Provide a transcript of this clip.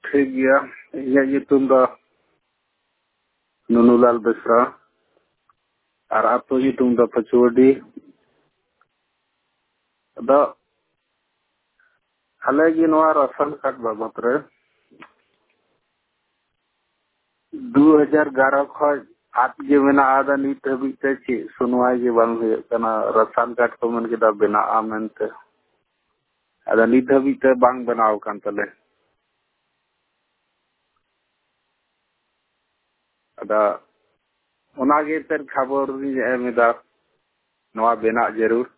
ठीक गया ये तुम दा नुनुलाल बेसरा और आतो ये तुम दा पचोड़ी दा हालांकि नवा राशन कार्ड बाबत रे 2011 खज आज जे मेना आदा नीत हबी ते ची सुनवाई जे बांग हुए कना राशन कार्ड को मन के दा बिना आमेंते आदा नीत हबी ते बांग बनाव कान तले आदा ओना गे तर खबर नी एमेदा नवा बेना जरूर